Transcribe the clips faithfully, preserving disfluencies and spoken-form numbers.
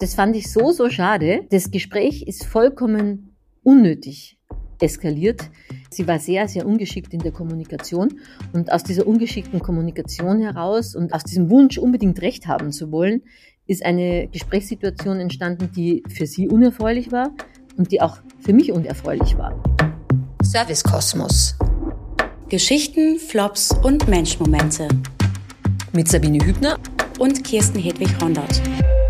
Das fand ich so, so schade. Das Gespräch ist vollkommen unnötig eskaliert. Sie war sehr, sehr ungeschickt in der Kommunikation. Und aus dieser ungeschickten Kommunikation heraus und aus diesem Wunsch, unbedingt Recht haben zu wollen, ist eine Gesprächssituation entstanden, die für sie unerfreulich war und die auch für mich unerfreulich war. Service Kosmos. Geschichten, Flops und Menschmomente. Mit Sabine Hübner und Kirsten Hedwig-Rondert.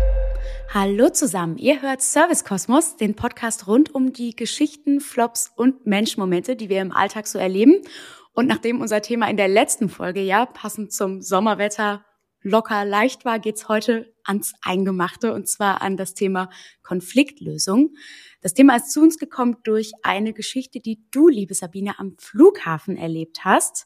Hallo zusammen, ihr hört Service Kosmos, den Podcast rund um die Geschichten, Flops und Menschmomente, die wir im Alltag so erleben. Und nachdem unser Thema in der letzten Folge ja passend zum Sommerwetter locker leicht war, geht's heute ans Eingemachte, und zwar an das Thema Konfliktlösung. Das Thema ist zu uns gekommen durch eine Geschichte, die du, liebe Sabine, am Flughafen erlebt hast.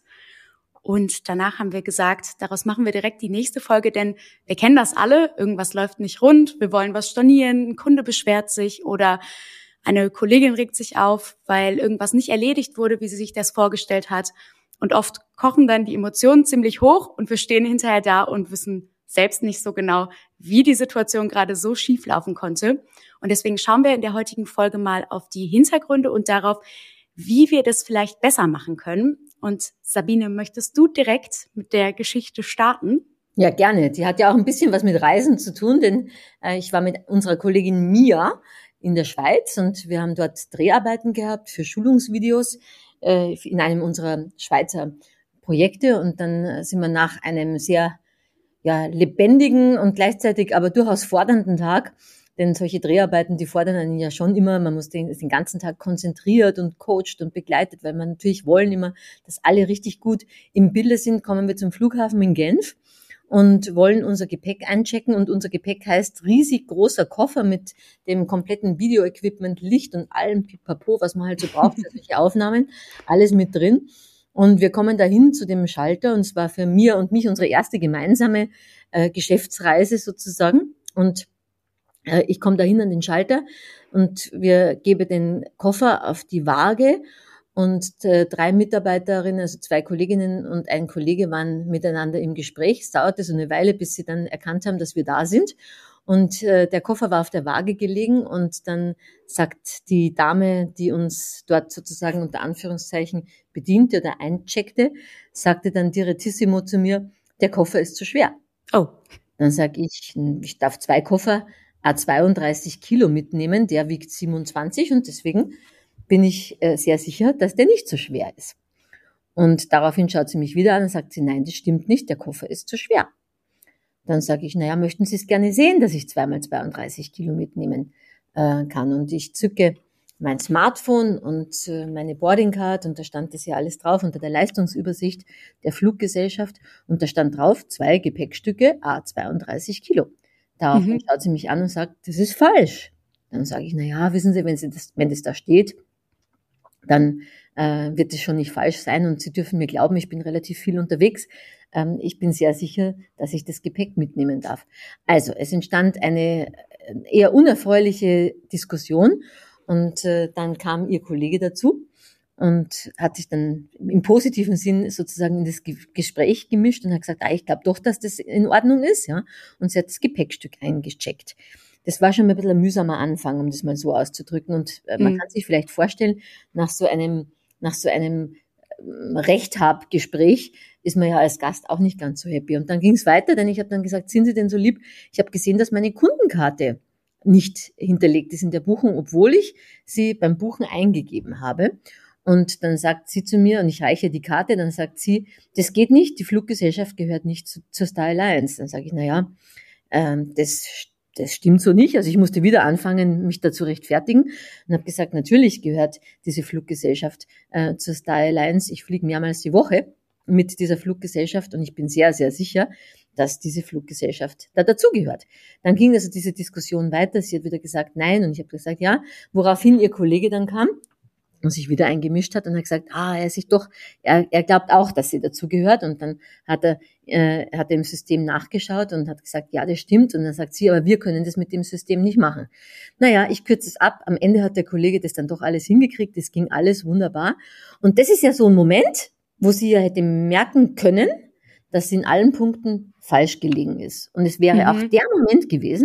Und danach haben wir gesagt, daraus machen wir direkt die nächste Folge, denn wir kennen das alle, irgendwas läuft nicht rund, wir wollen was stornieren, ein Kunde beschwert sich oder eine Kollegin regt sich auf, weil irgendwas nicht erledigt wurde, wie sie sich das vorgestellt hat. Und oft kochen dann die Emotionen ziemlich hoch und wir stehen hinterher da und wissen selbst nicht so genau, wie die Situation gerade so schief laufen konnte. Und deswegen schauen wir in der heutigen Folge mal auf die Hintergründe und darauf, wie wir das vielleicht besser machen können. Und Sabine, möchtest du direkt mit der Geschichte starten? Ja, gerne. Die hat ja auch ein bisschen was mit Reisen zu tun, denn äh, ich war mit unserer Kollegin Mia in der Schweiz und wir haben dort Dreharbeiten gehabt für Schulungsvideos äh, in einem unserer Schweizer Projekte. Und dann sind wir nach einem sehr ja, lebendigen und gleichzeitig aber durchaus fordernden Tag, denn solche Dreharbeiten, die fordern einen ja schon immer, man muss den, den ganzen Tag konzentriert und coacht und begleitet, weil man natürlich wollen immer, dass alle richtig gut im Bilde sind, kommen wir zum Flughafen in Genf und wollen unser Gepäck einchecken, und unser Gepäck heißt riesig großer Koffer mit dem kompletten Videoequipment, Licht und allem Pipapo, was man halt so braucht für solche Aufnahmen, alles mit drin. Und wir kommen dahin zu dem Schalter, und es war für Mia und mich unsere erste gemeinsame äh, Geschäftsreise sozusagen. Und äh, ich komme dahin an den Schalter und wir geben den Koffer auf die Waage, und äh, drei Mitarbeiterinnen, also zwei Kolleginnen und ein Kollege, waren miteinander im Gespräch. Es dauerte so eine Weile, bis sie dann erkannt haben, dass wir da sind. Und äh, der Koffer war auf der Waage gelegen, und dann sagt die Dame, die uns dort sozusagen unter Anführungszeichen bediente oder eincheckte, sagte dann direttissimo zu mir, der Koffer ist zu schwer. Oh. Dann sage ich, ich darf zwei Koffer à zweiunddreißig Kilo mitnehmen, der wiegt siebenundzwanzig, und deswegen bin ich äh, sehr sicher, dass der nicht so schwer ist. Und daraufhin schaut sie mich wieder an und sagt sie, nein, das stimmt nicht, der Koffer ist zu schwer. Dann sage ich, naja, möchten Sie es gerne sehen, dass ich zweimal zweiunddreißig Kilo mitnehmen äh, kann? Und ich zücke mein Smartphone und äh, meine Boardingcard, und da stand das ja alles drauf unter der Leistungsübersicht der Fluggesellschaft, und da stand drauf, zwei Gepäckstücke à zweiunddreißig Kilo. Daraufhin mhm. schaut sie mich an und sagt, das ist falsch. Dann sage ich, naja, wissen Sie, wenn, Sie das, wenn das da steht, dann äh, wird es schon nicht falsch sein, und Sie dürfen mir glauben, ich bin relativ viel unterwegs. Ähm, ich bin sehr sicher, dass ich das Gepäck mitnehmen darf. Also, es entstand eine eher unerfreuliche Diskussion, und äh, dann kam ihr Kollege dazu und hat sich dann im positiven Sinn sozusagen in das Ge- Gespräch gemischt und hat gesagt, ah, ich glaube doch, dass das in Ordnung ist, ja. Und sie hat das Gepäckstück eingecheckt. Das war schon ein bisschen ein mühsamer Anfang, um das mal so auszudrücken. Und äh, man mhm. kann sich vielleicht vorstellen, nach so einem, nach so einem ähm, Recht-Hab-Gespräch ist man ja als Gast auch nicht ganz so happy. Und dann ging es weiter, denn ich habe dann gesagt, sind Sie denn so lieb? Ich habe gesehen, dass meine Kundenkarte nicht hinterlegt ist in der Buchung, obwohl ich sie beim Buchen eingegeben habe. Und dann sagt sie zu mir, und ich reiche die Karte, dann sagt sie, das geht nicht, die Fluggesellschaft gehört nicht zu, zur Star Alliance. Dann sage ich, naja, ähm, das Das stimmt so nicht. Also ich musste wieder anfangen, mich dazu rechtfertigen, und habe gesagt, natürlich gehört diese Fluggesellschaft äh, zur Star Alliance. Ich fliege mehrmals die Woche mit dieser Fluggesellschaft, und ich bin sehr, sehr sicher, dass diese Fluggesellschaft da dazugehört. Dann ging also diese Diskussion weiter. Sie hat wieder gesagt, nein, und ich habe gesagt, ja, woraufhin ihr Kollege dann kam und sich wieder eingemischt hat und hat gesagt, ah, er sich doch, er, er glaubt auch, dass sie dazugehört. Und dann hat er, äh, hat er im System nachgeschaut und hat gesagt, ja, das stimmt. Und dann sagt sie, aber wir können das mit dem System nicht machen. Naja, ich kürze es ab. Am Ende hat der Kollege das dann doch alles hingekriegt. Das ging alles wunderbar. Und das ist ja so ein Moment, wo sie ja hätte merken können, dass sie in allen Punkten falsch gelegen ist. Und es wäre mhm. auch der Moment gewesen,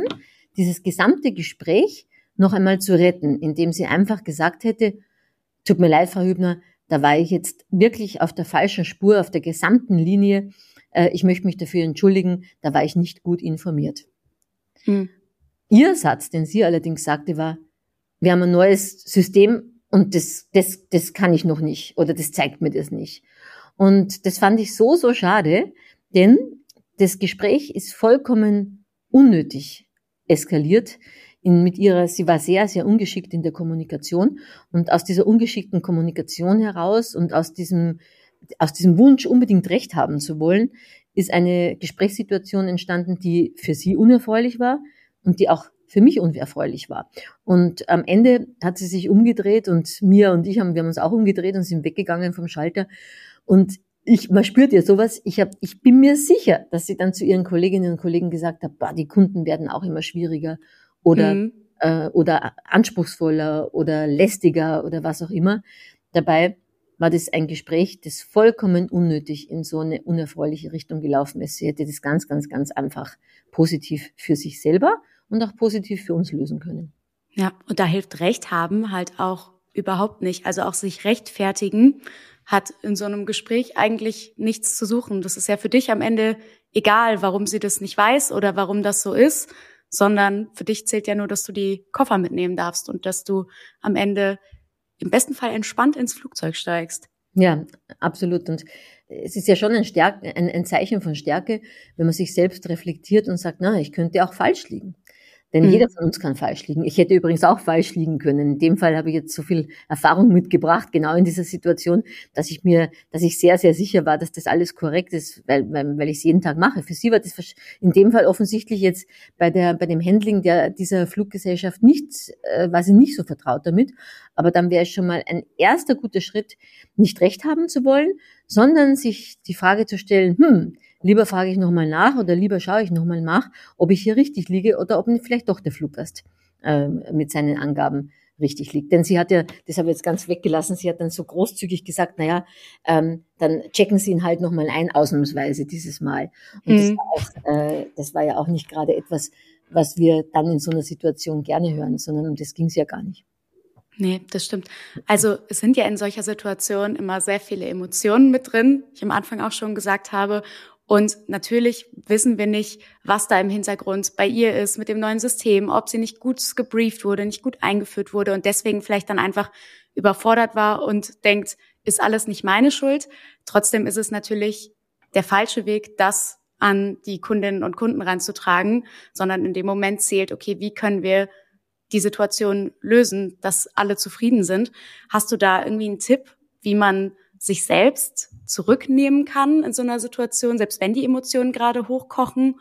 dieses gesamte Gespräch noch einmal zu retten, indem sie einfach gesagt hätte, tut mir leid, Frau Hübner, da war ich jetzt wirklich auf der falschen Spur, auf der gesamten Linie. Ich möchte mich dafür entschuldigen, da war ich nicht gut informiert. Hm. Ihr Satz, den sie allerdings sagte, war, wir haben ein neues System und das, das, das kann ich noch nicht oder das zeigt mir das nicht. Und das fand ich so, so schade, denn das Gespräch ist vollkommen unnötig eskaliert. In, mit ihrer, sie war sehr, sehr ungeschickt in der Kommunikation und aus dieser ungeschickten Kommunikation heraus und aus diesem, aus diesem Wunsch, unbedingt Recht haben zu wollen, ist eine Gesprächssituation entstanden, die für sie unerfreulich war und die auch für mich unerfreulich war. Und am Ende hat sie sich umgedreht und Mia und ich haben, wir haben uns auch umgedreht und sind weggegangen vom Schalter. Und ich, man spürt ja sowas, ich hab, ich bin mir sicher, dass sie dann zu ihren Kolleginnen und Kollegen gesagt hat, bah, die Kunden werden auch immer schwieriger oder, mhm. äh, oder anspruchsvoller oder lästiger oder was auch immer. Dabei war das ein Gespräch, das vollkommen unnötig in so eine unerfreuliche Richtung gelaufen ist. Sie hätte das ganz, ganz, ganz einfach positiv für sich selber und auch positiv für uns lösen können. Ja, und da hilft Recht haben halt auch überhaupt nicht. Also auch sich rechtfertigen hat in so einem Gespräch eigentlich nichts zu suchen. Das ist ja für dich am Ende egal, warum sie das nicht weiß oder warum das so ist, sondern für dich zählt ja nur, dass du die Koffer mitnehmen darfst und dass du am Ende im besten Fall entspannt ins Flugzeug steigst. Ja, absolut. Und es ist ja schon ein, Stärke, ein, ein Zeichen von Stärke, wenn man sich selbst reflektiert und sagt, na, ich könnte auch falsch liegen. Denn mhm. jeder von uns kann falsch liegen. Ich hätte übrigens auch falsch liegen können. In dem Fall habe ich jetzt so viel Erfahrung mitgebracht, genau in dieser Situation, dass ich mir, dass ich sehr, sehr sicher war, dass das alles korrekt ist, weil, weil, weil ich es jeden Tag mache. Für sie war das in dem Fall offensichtlich jetzt bei der, bei dem Handling der, dieser Fluggesellschaft nicht, äh, war sie nicht so vertraut damit. Aber dann wäre es schon mal ein erster guter Schritt, nicht recht haben zu wollen, sondern sich die Frage zu stellen, hm, lieber frage ich nochmal nach oder lieber schaue ich nochmal nach, ob ich hier richtig liege oder ob vielleicht doch der Fluggast äh, mit seinen Angaben richtig liegt. Denn sie hat ja, das habe ich jetzt ganz weggelassen, sie hat dann so großzügig gesagt, naja, ähm, dann checken Sie ihn halt nochmal ein, ausnahmsweise dieses Mal. Und mhm. das, war auch, äh, das war ja auch nicht gerade etwas, was wir dann in so einer Situation gerne hören, sondern um das ging es ja gar nicht. Nee, das stimmt. Also es sind ja in solcher Situation immer sehr viele Emotionen mit drin, wie ich am Anfang auch schon gesagt habe. Und natürlich wissen wir nicht, was da im Hintergrund bei ihr ist mit dem neuen System, ob sie nicht gut gebrieft wurde, nicht gut eingeführt wurde und deswegen vielleicht dann einfach überfordert war und denkt, ist alles nicht meine Schuld. Trotzdem ist es natürlich der falsche Weg, das an die Kundinnen und Kunden ranzutragen, sondern in dem Moment zählt, okay, wie können wir die Situation lösen, dass alle zufrieden sind. Hast du da irgendwie einen Tipp, wie man sich selbst zurücknehmen kann in so einer Situation, selbst wenn die Emotionen gerade hochkochen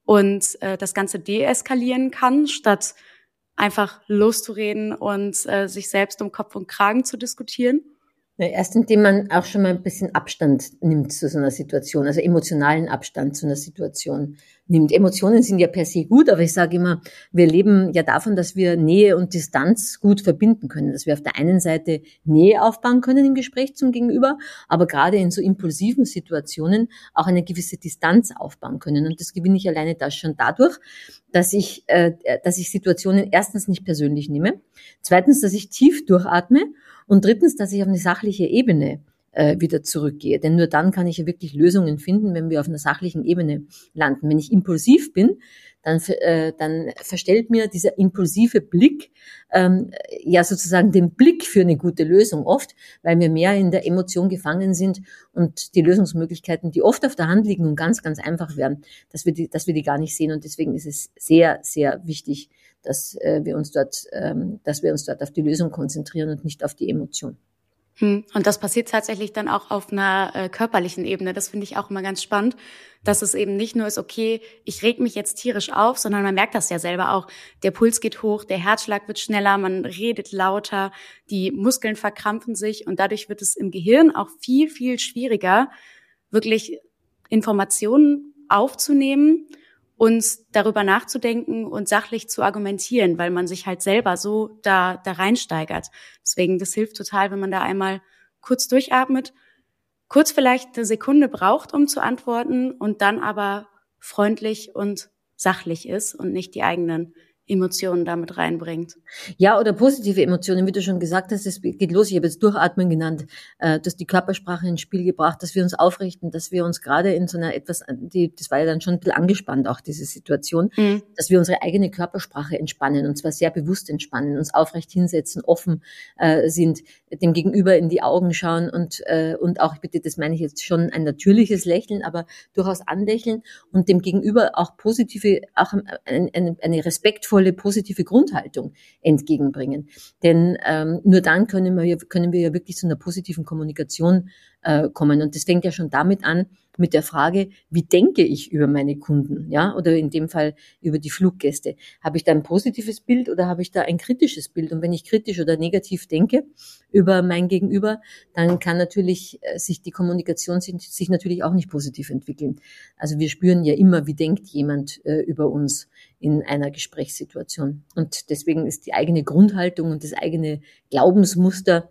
und äh, das Ganze deeskalieren kann, statt einfach loszureden und äh, sich selbst um Kopf und Kragen zu diskutieren? Ja, erst indem man auch schon mal ein bisschen Abstand nimmt zu so einer Situation, also emotionalen Abstand zu einer Situation nimmt. Emotionen sind ja per se gut, aber ich sage immer, wir leben ja davon, dass wir Nähe und Distanz gut verbinden können, dass wir auf der einen Seite Nähe aufbauen können im Gespräch zum Gegenüber, aber gerade in so impulsiven Situationen auch eine gewisse Distanz aufbauen können. Und das gewinne ich alleine das schon dadurch, dass ich, äh, dass ich Situationen erstens nicht persönlich nehme, zweitens, dass ich tief durchatme und drittens, dass ich auf eine sachliche Ebene äh, wieder zurückgehe. Denn nur dann kann ich ja wirklich Lösungen finden, wenn wir auf einer sachlichen Ebene landen. Wenn ich impulsiv bin, dann, äh, dann verstellt mir dieser impulsive Blick ähm, ja sozusagen den Blick für eine gute Lösung oft, weil wir mehr in der Emotion gefangen sind und die Lösungsmöglichkeiten, die oft auf der Hand liegen und ganz, ganz einfach wären, dass wir die, dass wir die gar nicht sehen. Und deswegen ist es sehr, sehr wichtig, dass äh, wir uns dort, ähm, dass wir uns dort auf die Lösung konzentrieren und nicht auf die Emotion. Hm. Und das passiert tatsächlich dann auch auf einer äh, körperlichen Ebene. Das finde ich auch immer ganz spannend, dass es eben nicht nur ist, okay, ich reg mich jetzt tierisch auf, sondern man merkt das ja selber auch. Der Puls geht hoch, der Herzschlag wird schneller, man redet lauter, die Muskeln verkrampfen sich und dadurch wird es im Gehirn auch viel, viel schwieriger, wirklich Informationen aufzunehmen und darüber nachzudenken und sachlich zu argumentieren, weil man sich halt selber so da da reinsteigert. Deswegen, das hilft total, wenn man da einmal kurz durchatmet, kurz vielleicht eine Sekunde braucht, um zu antworten und dann aber freundlich und sachlich ist und nicht die eigenen Emotionen damit reinbringt. Ja, oder positive Emotionen, wie du schon gesagt hast, es geht los. Ich habe jetzt Durchatmen genannt, äh, dass die Körpersprache ins Spiel gebracht, dass wir uns aufrichten, dass wir uns gerade in so einer etwas, die, das war ja dann schon ein bisschen angespannt, auch diese Situation, mhm. dass wir unsere eigene Körpersprache entspannen, und zwar sehr bewusst entspannen, uns aufrecht hinsetzen, offen äh, sind, dem Gegenüber in die Augen schauen und äh, und auch, bitte, das meine ich jetzt schon, ein natürliches Lächeln, aber durchaus anlächeln und dem Gegenüber auch positive, auch eine, eine, eine respektvolle, positive Grundhaltung entgegenbringen. Denn ähm, nur dann können wir, können wir ja wirklich zu einer positiven Kommunikation äh, kommen. Und das fängt ja schon damit an, mit der Frage, wie denke ich über meine Kunden, ja, oder in dem Fall über die Fluggäste. Habe ich da ein positives Bild oder habe ich da ein kritisches Bild? Und wenn ich kritisch oder negativ denke über mein Gegenüber, dann kann natürlich äh, sich die Kommunikation sich, sich natürlich auch nicht positiv entwickeln. Also wir spüren ja immer, wie denkt jemand äh, über uns in einer Gesprächssituation. Und deswegen ist die eigene Grundhaltung und das eigene Glaubensmuster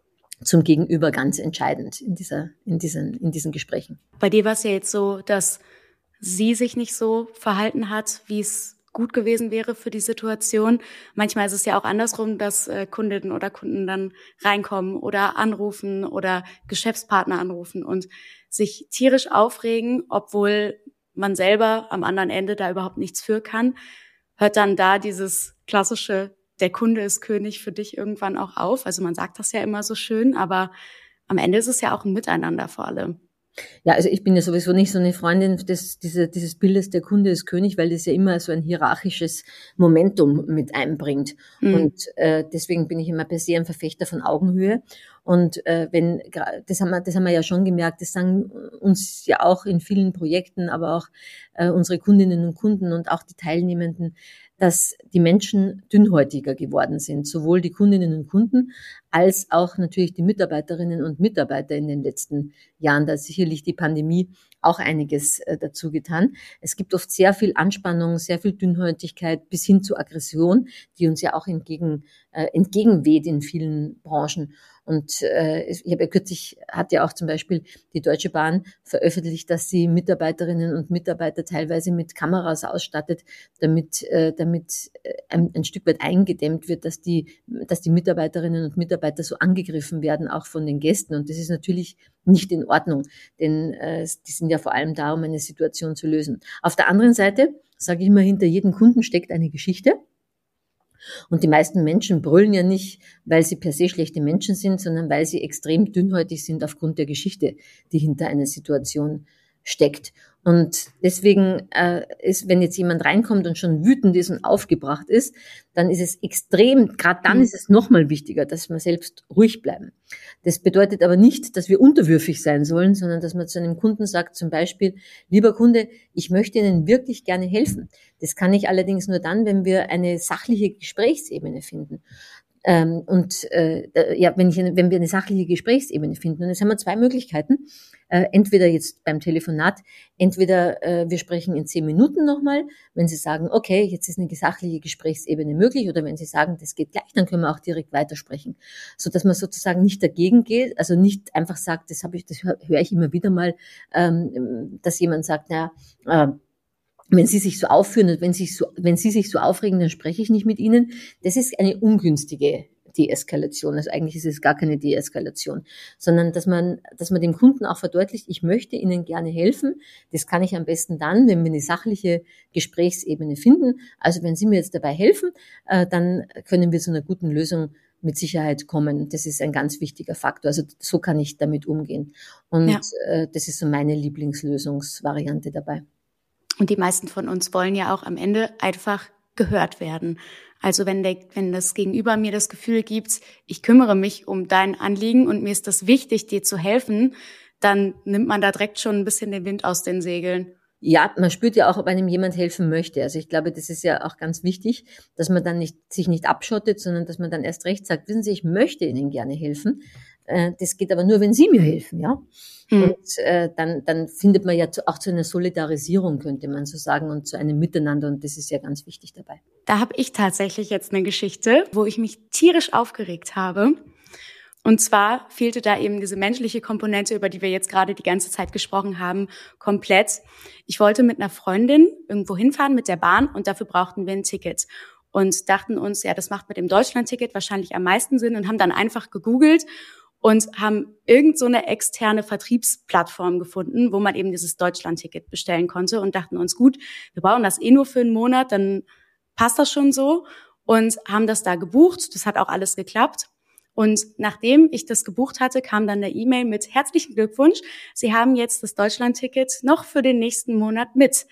zum Gegenüber ganz entscheidend in dieser, in diesen, in diesen Gesprächen. Bei dir war es ja jetzt so, dass sie sich nicht so verhalten hat, wie es gut gewesen wäre für die Situation. Manchmal ist es ja auch andersrum, dass äh, Kundinnen oder Kunden dann reinkommen oder anrufen oder Geschäftspartner anrufen und sich tierisch aufregen, obwohl man selber am anderen Ende da überhaupt nichts für kann. Hört dann da dieses klassische der Kunde ist König für dich irgendwann auch auf? Also man sagt das ja immer so schön, aber am Ende ist es ja auch ein Miteinander vor allem. Ja, also ich bin ja sowieso nicht so eine Freundin des, diese, dieses Bildes, der Kunde ist König, weil das ja immer so ein hierarchisches Momentum mit einbringt. Mhm. Und äh, deswegen bin ich immer per se ein Verfechter von Augenhöhe. Und äh, wenn das haben wir, das haben wir ja schon gemerkt, das sagen uns ja auch in vielen Projekten, aber auch äh, unsere Kundinnen und Kunden und auch die Teilnehmenden, dass die Menschen dünnhäutiger geworden sind, sowohl die Kundinnen und Kunden als auch natürlich die Mitarbeiterinnen und Mitarbeiter in den letzten Jahren. Da hat sicherlich die Pandemie auch einiges äh, dazu getan. Es gibt oft sehr viel Anspannung, sehr viel Dünnhäutigkeit bis hin zu Aggression, die uns ja auch entgegen, äh, entgegenweht in vielen Branchen. Und äh, ich habe ja kürzlich, hat ja auch zum Beispiel die Deutsche Bahn veröffentlicht, dass sie Mitarbeiterinnen und Mitarbeiter teilweise mit Kameras ausstattet, damit äh, damit ein, ein Stück weit eingedämmt wird, dass die dass die Mitarbeiterinnen und Mitarbeiter so angegriffen werden, auch von den Gästen. Und das ist natürlich nicht in Ordnung, denn äh, die sind ja vor allem da, um eine Situation zu lösen. Auf der anderen Seite, sage ich immer, hinter jedem Kunden steckt eine Geschichte. Und die meisten Menschen brüllen ja nicht, weil sie per se schlechte Menschen sind, sondern weil sie extrem dünnhäutig sind aufgrund der Geschichte, die hinter einer Situation steckt. Und deswegen äh, ist, wenn jetzt jemand reinkommt und schon wütend ist und aufgebracht ist, dann ist es extrem, gerade dann mhm. ist es nochmal wichtiger, dass wir selbst ruhig bleiben. Das bedeutet aber nicht, dass wir unterwürfig sein sollen, sondern dass man zu einem Kunden sagt, zum Beispiel, lieber Kunde, ich möchte Ihnen wirklich gerne helfen. Das kann ich allerdings nur dann, wenn wir eine sachliche Gesprächsebene finden. Ähm, und äh, ja, wenn, ich, wenn wir eine sachliche Gesprächsebene finden. Und jetzt haben wir zwei Möglichkeiten. Äh, entweder jetzt beim Telefonat, entweder äh, wir sprechen in zehn Minuten nochmal, wenn Sie sagen, okay, jetzt ist eine sachliche Gesprächsebene möglich, oder wenn Sie sagen, das geht gleich, dann können wir auch direkt weitersprechen. So dass man sozusagen nicht dagegen geht, also nicht einfach sagt, das habe ich, das höre hör ich immer wieder mal, ähm, dass jemand sagt, naja, äh, wenn Sie sich so aufführen und wenn Sie sich so, wenn Sie sich so aufregen, dann spreche ich nicht mit Ihnen. Das ist eine ungünstige Deeskalation. Also eigentlich ist es gar keine Deeskalation, sondern dass man, dass man dem Kunden auch verdeutlicht, ich möchte Ihnen gerne helfen. Das kann ich am besten dann, wenn wir eine sachliche Gesprächsebene finden. Also wenn Sie mir jetzt dabei helfen, dann können wir zu einer guten Lösung mit Sicherheit kommen. Das ist ein ganz wichtiger Faktor. Also so kann ich damit umgehen. Und ja. Das ist so meine Lieblingslösungsvariante dabei. Und die meisten von uns wollen ja auch am Ende einfach gehört werden. Also wenn der, wenn das Gegenüber mir das Gefühl gibt, ich kümmere mich um dein Anliegen und mir ist das wichtig, dir zu helfen, dann nimmt man da direkt schon ein bisschen den Wind aus den Segeln. Ja, man spürt ja auch, ob einem jemand helfen möchte. Also ich glaube, das ist ja auch ganz wichtig, dass man dann nicht, sich nicht abschottet, sondern dass man dann erst recht sagt, wissen Sie, ich möchte Ihnen gerne helfen. Das geht aber nur, wenn Sie mir helfen, ja. Mhm. Und äh, dann, dann findet man ja zu, auch zu einer Solidarisierung, könnte man so sagen, und zu einem Miteinander. Und das ist ja ganz wichtig dabei. Da habe ich tatsächlich jetzt eine Geschichte, wo ich mich tierisch aufgeregt habe. Und zwar fehlte da eben diese menschliche Komponente, über die wir jetzt gerade die ganze Zeit gesprochen haben, komplett. Ich wollte mit einer Freundin irgendwo hinfahren mit der Bahn und dafür brauchten wir ein Ticket. und dachten uns, ja, das macht mit dem Deutschlandticket wahrscheinlich am meisten Sinn und haben dann einfach gegoogelt und haben irgend so eine externe Vertriebsplattform gefunden, wo man eben dieses Deutschlandticket bestellen konnte und dachten uns, gut, wir brauchen das eh nur für einen Monat, dann passt das schon so, und haben das da gebucht. Das hat auch alles geklappt. Und nachdem ich das gebucht hatte, kam dann eine E-Mail mit herzlichen Glückwunsch. Sie haben jetzt das Deutschlandticket noch für den nächsten Monat mit.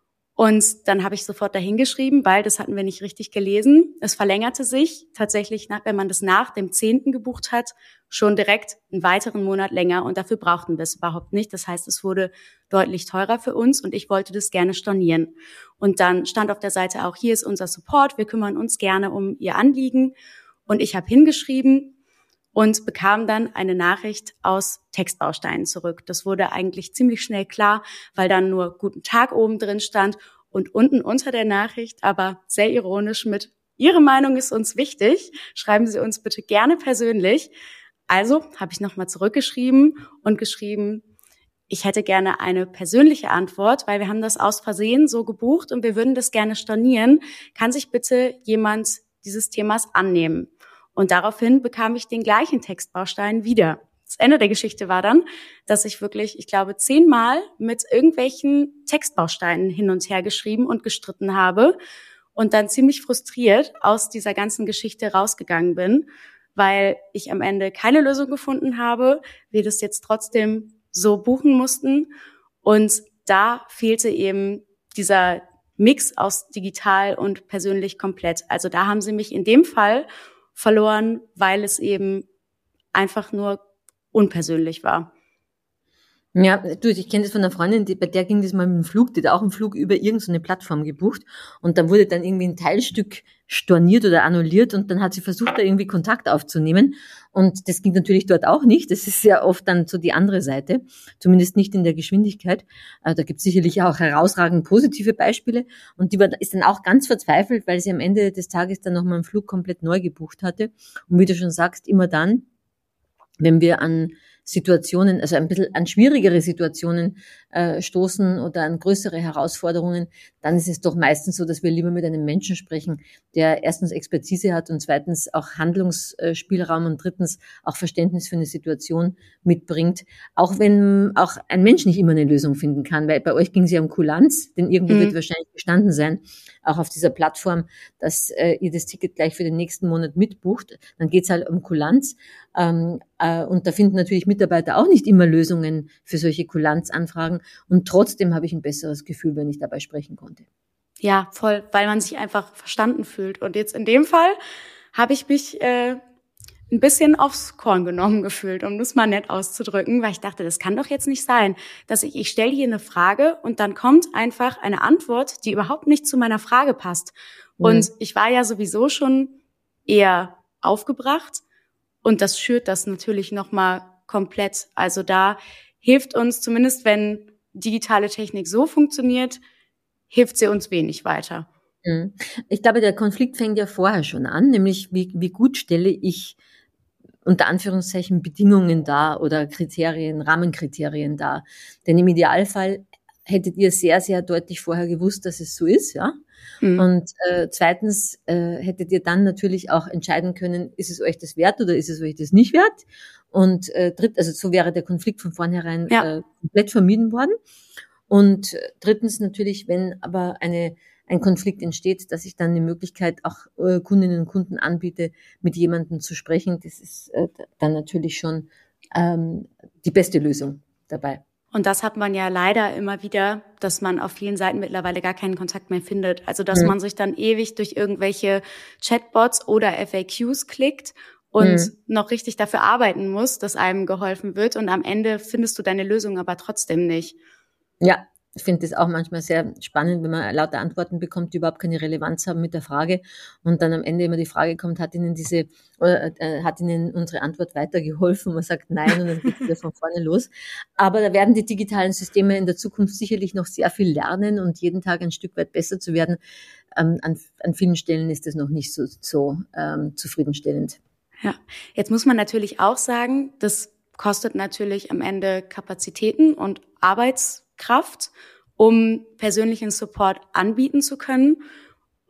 Und dann habe ich sofort dahin geschrieben, weil das hatten wir nicht richtig gelesen. Es verlängerte sich tatsächlich, wenn man das nach dem zehnten gebucht hat, schon direkt einen weiteren Monat länger. Und dafür brauchten wir es überhaupt nicht. Das heißt, es wurde deutlich teurer für uns und ich wollte das gerne stornieren. Und dann stand auf der Seite auch, hier ist unser Support, wir kümmern uns gerne um Ihr Anliegen. Und ich habe hingeschrieben und bekam dann eine Nachricht aus Textbausteinen zurück. Das wurde eigentlich ziemlich schnell klar, weil dann nur Guten Tag oben drin stand und unten unter der Nachricht, aber sehr ironisch mit Ihre Meinung ist uns wichtig, schreiben Sie uns bitte gerne persönlich. Also habe ich nochmal zurückgeschrieben und geschrieben, ich hätte gerne eine persönliche Antwort, weil wir haben das aus Versehen so gebucht und wir würden das gerne stornieren. Kann sich bitte jemand dieses Themas annehmen? Und daraufhin bekam ich den gleichen Textbaustein wieder. Das Ende der Geschichte war dann, dass ich wirklich, ich glaube, zehnmal mit irgendwelchen Textbausteinen hin und her geschrieben und gestritten habe und dann ziemlich frustriert aus dieser ganzen Geschichte rausgegangen bin, weil ich am Ende keine Lösung gefunden habe, wir das jetzt trotzdem so buchen mussten. Und da fehlte eben dieser Mix aus digital und persönlich komplett. Also da haben sie mich in dem Fall verloren, weil es eben einfach nur unpersönlich war. Ja, du, ich kenne das von einer Freundin, die, bei der ging das mal mit dem Flug, die hat auch einen Flug über irgendeine Plattform gebucht und dann wurde dann irgendwie ein Teilstück storniert oder annulliert und dann hat sie versucht, da irgendwie Kontakt aufzunehmen und das ging natürlich dort auch nicht. Das ist ja oft dann so die andere Seite, zumindest nicht in der Geschwindigkeit. Da gibt es sicherlich auch herausragend positive Beispiele und die war, ist dann auch ganz verzweifelt, weil sie am Ende des Tages dann nochmal einen Flug komplett neu gebucht hatte. Und wie du schon sagst, immer dann, wenn wir an Situationen, also ein bisschen an schwierigere Situationen äh, stoßen oder an größere Herausforderungen, dann ist es doch meistens so, dass wir lieber mit einem Menschen sprechen, der erstens Expertise hat und zweitens auch Handlungsspielraum und drittens auch Verständnis für eine Situation mitbringt. Auch wenn auch ein Mensch nicht immer eine Lösung finden kann, weil bei euch ging es ja um Kulanz, denn irgendwo mhm. wird wahrscheinlich gestanden sein, auch auf dieser Plattform, dass äh, ihr das Ticket gleich für den nächsten Monat mitbucht. Dann geht es halt um Kulanz. Ähm, äh, und da finden natürlich Mitarbeiter auch nicht immer Lösungen für solche Kulanzanfragen. Und trotzdem habe ich ein besseres Gefühl, wenn ich dabei sprechen konnte. Ja, voll, weil man sich einfach verstanden fühlt. Und jetzt in dem Fall habe ich mich äh, ein bisschen aufs Korn genommen gefühlt, um das mal nett auszudrücken, weil ich dachte, das kann doch jetzt nicht sein, dass ich, ich stelle hier eine Frage und dann kommt einfach eine Antwort, die überhaupt nicht zu meiner Frage passt. Mhm. Und ich war ja sowieso schon eher aufgebracht und das schürt das natürlich nochmal komplett. Also da hilft uns, zumindest wenn digitale Technik so funktioniert, hilft sie uns wenig weiter. Ich glaube, der Konflikt fängt ja vorher schon an, nämlich wie, wie gut stelle ich unter Anführungszeichen Bedingungen dar oder Kriterien, Rahmenkriterien dar. Denn im Idealfall hättet ihr sehr, sehr deutlich vorher gewusst, dass es so ist, ja. Mhm. Und äh, zweitens äh, hättet ihr dann natürlich auch entscheiden können, ist es euch das wert oder ist es euch das nicht wert? Und äh, dritt, also so wäre der Konflikt von vornherein ja. äh, komplett vermieden worden. Und äh, drittens natürlich, wenn aber eine ein Konflikt entsteht, dass ich dann die Möglichkeit auch äh, Kundinnen und Kunden anbiete, mit jemandem zu sprechen. Das ist äh, dann natürlich schon ähm, die beste Lösung dabei. Und das hat man ja leider immer wieder, dass man auf vielen Seiten mittlerweile gar keinen Kontakt mehr findet. Also dass mhm. man sich dann ewig durch irgendwelche Chatbots oder F A Qs klickt und mhm. noch richtig dafür arbeiten muss, dass einem geholfen wird. Und am Ende findest du deine Lösung aber trotzdem nicht. Ja. Ich finde das auch manchmal sehr spannend, wenn man lauter Antworten bekommt, die überhaupt keine Relevanz haben mit der Frage und dann am Ende immer die Frage kommt, hat Ihnen diese, oder, äh, hat Ihnen unsere Antwort weitergeholfen? Und man sagt nein und dann geht es wieder von vorne los. Aber da werden die digitalen Systeme in der Zukunft sicherlich noch sehr viel lernen und jeden Tag ein Stück weit besser zu werden. Ähm, an, an vielen Stellen ist das noch nicht so, so ähm, zufriedenstellend. Ja, jetzt muss man natürlich auch sagen, das kostet natürlich am Ende Kapazitäten und Arbeitskraft, um persönlichen Support anbieten zu können. Und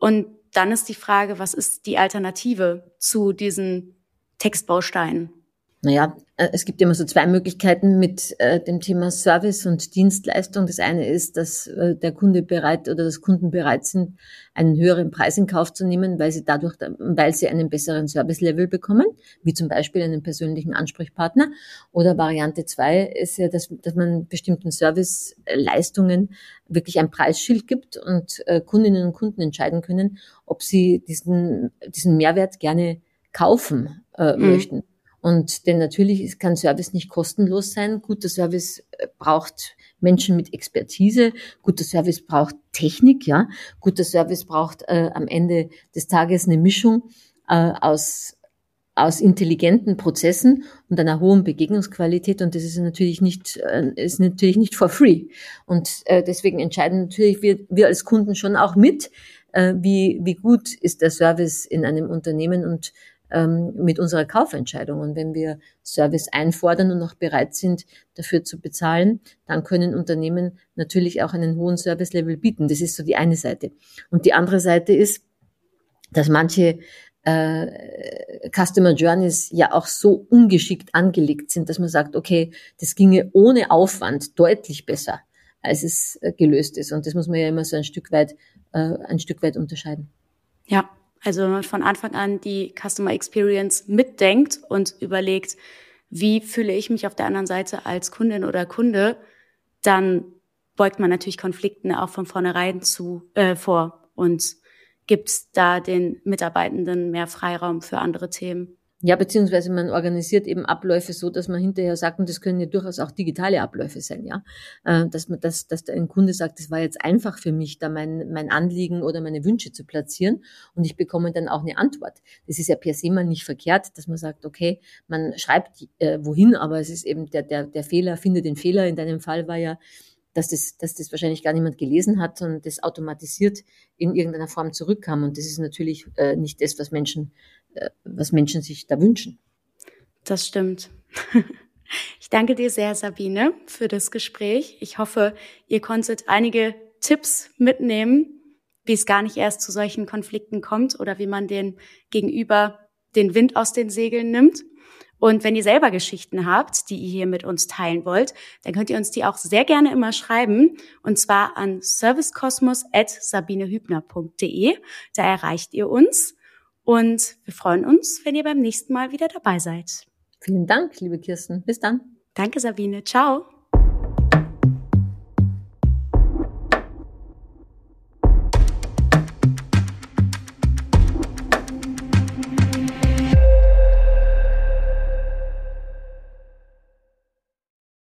dann ist die Frage, was ist die Alternative zu diesen Textbausteinen? Naja, es gibt immer so zwei Möglichkeiten mit äh, dem Thema Service und Dienstleistung. Das eine ist, dass äh, der Kunde bereit oder dass Kunden bereit sind, einen höheren Preis in Kauf zu nehmen, weil sie dadurch, weil sie einen besseren Service-Level bekommen, wie zum Beispiel einen persönlichen Ansprechpartner. Oder Variante zwei ist ja, dass, dass man bestimmten Serviceleistungen wirklich ein Preisschild gibt und äh, Kundinnen und Kunden entscheiden können, ob sie diesen, diesen Mehrwert gerne kaufen äh, mhm. möchten. Und denn natürlich kann Service nicht kostenlos sein. Guter Service braucht Menschen mit Expertise. Guter Service braucht Technik, ja. Guter Service braucht äh, am Ende des Tages eine Mischung äh, aus aus intelligenten Prozessen und einer hohen Begegnungsqualität. Und das ist natürlich nicht äh, ist natürlich nicht for free. Und äh, deswegen entscheiden natürlich wir wir als Kunden schon auch mit, äh, wie wie gut ist der Service in einem Unternehmen und mit unserer Kaufentscheidung. Und wenn wir Service einfordern und auch bereit sind, dafür zu bezahlen, dann können Unternehmen natürlich auch einen hohen Service-Level bieten. Das ist so die eine Seite. Und die andere Seite ist, dass manche äh, Customer Journeys ja auch so ungeschickt angelegt sind, dass man sagt, okay, das ginge ohne Aufwand deutlich besser, als es äh, gelöst ist. Und das muss man ja immer so ein Stück weit, äh, ein Stück weit unterscheiden. Ja. Also wenn man von Anfang an die Customer Experience mitdenkt und überlegt, wie fühle ich mich auf der anderen Seite als Kundin oder Kunde, dann beugt man natürlich Konflikten auch von vornherein zu äh, vor und gibt da den Mitarbeitenden mehr Freiraum für andere Themen. Ja, beziehungsweise man organisiert eben Abläufe so, dass man hinterher sagt, und das können ja durchaus auch digitale Abläufe sein, ja, dass man, dass, dass ein Kunde sagt, das war jetzt einfach für mich, da mein, mein Anliegen oder meine Wünsche zu platzieren und ich bekomme dann auch eine Antwort. Das ist ja per se mal nicht verkehrt, dass man sagt, okay, man schreibt äh, wohin, aber es ist eben der, der, der Fehler, finde den Fehler. In deinem Fall war ja, dass das, dass das wahrscheinlich gar niemand gelesen hat und das automatisiert in irgendeiner Form zurückkam. Und das ist natürlich äh, nicht das, was Menschen, äh, was Menschen sich da wünschen. Das stimmt. Ich danke dir sehr, Sabine, für das Gespräch. Ich hoffe, ihr konntet einige Tipps mitnehmen, wie es gar nicht erst zu solchen Konflikten kommt oder wie man den Gegenüber den Wind aus den Segeln nimmt. Und wenn ihr selber Geschichten habt, die ihr hier mit uns teilen wollt, dann könnt ihr uns die auch sehr gerne immer schreiben. Und zwar an servicekosmos at sabinehübner punkt de. Da erreicht ihr uns. Und wir freuen uns, wenn ihr beim nächsten Mal wieder dabei seid. Vielen Dank, liebe Kirsten. Bis dann. Danke, Sabine. Ciao.